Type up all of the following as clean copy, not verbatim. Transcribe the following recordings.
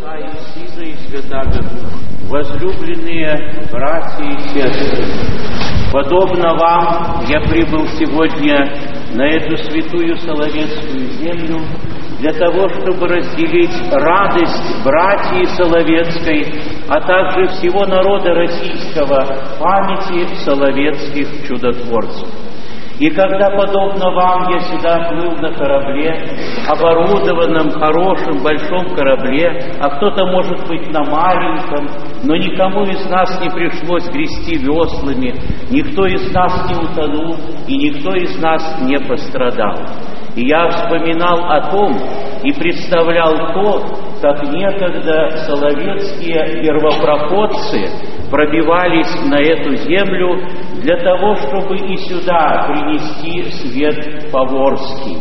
Отца и Сына и Святаго Духа. Возлюбленные братья и сестры, подобно вам я прибыл сегодня на эту святую Соловецкую землю для того, чтобы разделить радость братьи Соловецкой, а также всего народа российского памяти соловецких чудотворцев. И когда, подобно вам, я сюда плыл на корабле, оборудованном, хорошем, большом корабле, а кто-то, может быть, на маленьком, но никому из нас не пришлось грести веслами, никто из нас не утонул, и никто из нас не пострадал. И я вспоминал о том и представлял то, как некогда соловецкие первопроходцы пробивались на эту землю для того, чтобы и сюда принести свет Паворский.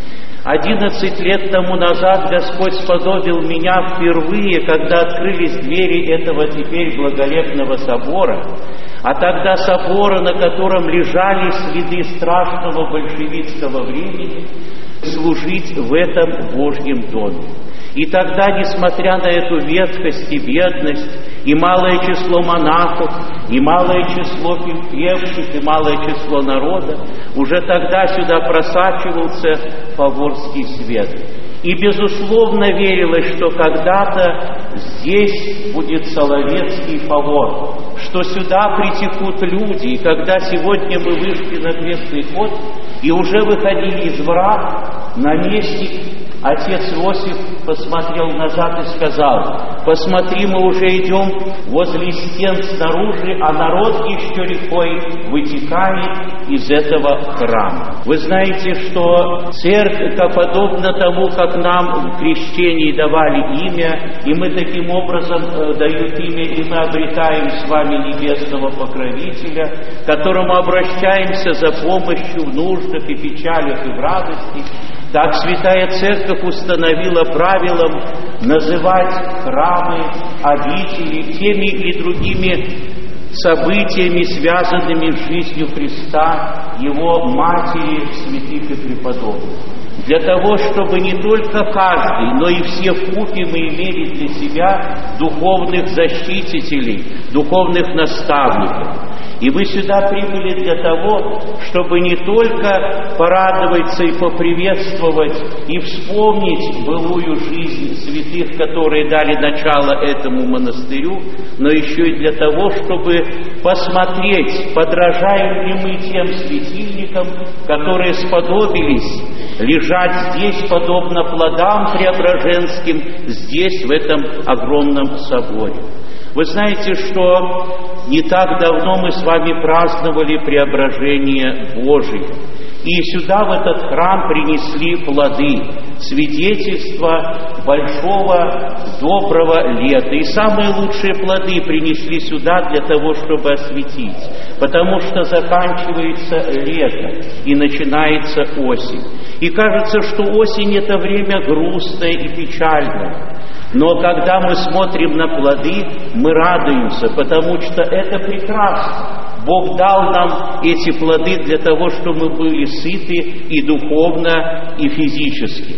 11 лет тому назад Господь сподобил меня впервые, когда открылись двери этого теперь благолепного собора, а тогда собора, на котором лежали следы страшного большевистского времени, служить в этом Божьем доме. И тогда, несмотря на эту ветхость и бедность, и малое число монахов, и малое число певчих, и малое число народа, уже тогда сюда просачивался Паворский свет. И, безусловно, верилось, что когда-то здесь будет Соловецкий Павор, что сюда притекут люди. И когда сегодня мы вышли на крестный ход и уже выходили из врат, наместник, отец Иосиф, посмотрел назад и сказал: «Посмотри, мы уже идем возле стен снаружи, а народ еще рекой вытекает из этого храма». Вы знаете, что церковь, подобно тому, как нам в крещении давали имя, и мы таким образом дают имя, и мы обретаем с вами небесного покровителя, к которому обращаемся за помощью в нуждах и печалях и в радости, так Святая Церковь установила правилом называть храмы, обители теми и другими событиями, связанными с жизнью Христа, Его Матери, святых и преподобных. Для того, чтобы не только каждый, но и все вкупе мы имели для себя духовных защитителей, духовных наставников. И вы сюда прибыли для того, чтобы не только порадоваться и поприветствовать, и вспомнить былую жизнь святых, которые дали начало этому монастырю, но еще и для того, чтобы посмотреть, подражаем ли мы тем светильникам, которые сподобились лежать здесь, подобно плодам преображенским, здесь, в этом огромном соборе. Вы знаете, что не так давно мы с вами праздновали преображение Божие. И сюда, в этот храм, принесли плоды, свидетельство большого, доброго лета. И самые лучшие плоды принесли сюда для того, чтобы осветить. Потому что заканчивается лето и начинается осень. И кажется, что осень — это время грустное и печальное. Но когда мы смотрим на плоды, мы радуемся, потому что это прекрасно. Бог дал нам эти плоды для того, чтобы мы были сыты и духовно, и физически.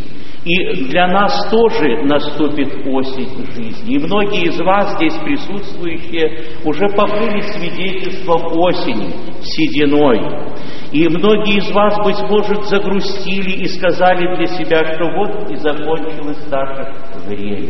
И для нас тоже наступит осень жизни. И многие из вас, здесь присутствующие, уже покрыли свидетельством осени, сединой. И многие из вас, быть может, загрустили и сказали для себя, что вот и закончилось наше время.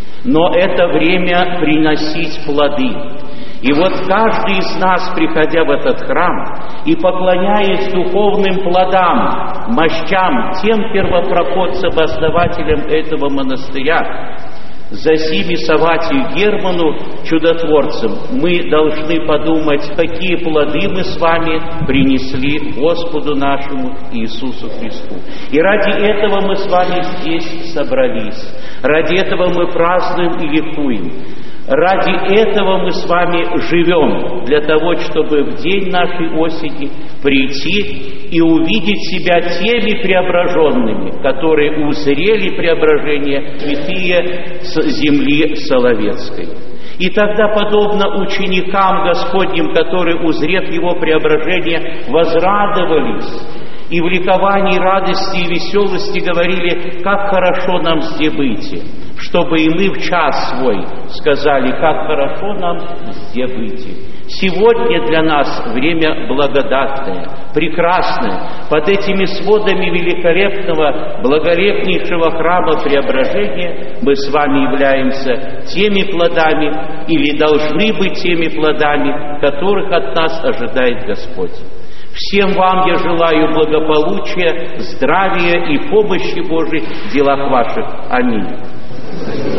Но это время приносить плоды. И вот каждый из нас, приходя в этот храм и поклоняясь духовным плодам, мощам, тем первопроходцам, основателям этого монастыря, Зосиме Савватию Герману, чудотворцам, мы должны подумать, какие плоды мы с вами принесли Господу нашему Иисусу Христу. И ради этого мы с вами здесь собрались. Ради этого мы празднуем и ликуем. Ради этого мы с вами живем, для того, чтобы в день нашей осени прийти и увидеть себя теми преображенными, которые узрели преображение святые с земли Соловецкой. И тогда, подобно ученикам Господним, которые, узрев Его преображение, возрадовались и в ликовании, радости и веселости говорили: «Как хорошо нам здесь быть!» чтобы и мы в час свой сказали, как хорошо нам везде быть. Сегодня для нас время благодатное, прекрасное. Под этими сводами великолепного, благолепнейшего храма Преображения мы с вами являемся теми плодами или должны быть теми плодами, которых от нас ожидает Господь. Всем вам я желаю благополучия, здравия и помощи Божией в делах ваших. Аминь.